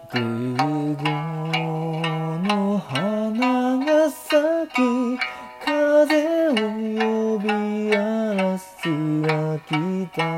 デーゴの花が咲き、風を呼び嵐が来た。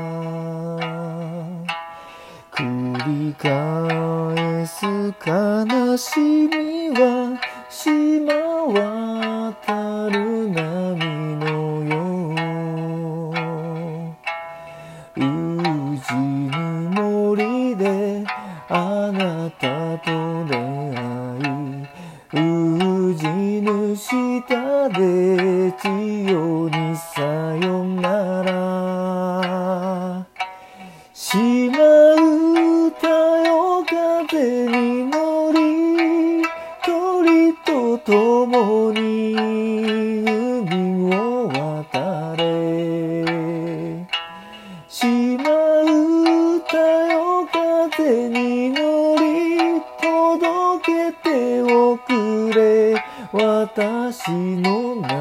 繰り返す悲しみは島渡る波のよう。宇治の森であなたと出会い、宇治の下で千代にさよなら。島歌よ風に乗り、鳥と共に海を渡れ。島歌よ風に乗り、届けておくれ私の名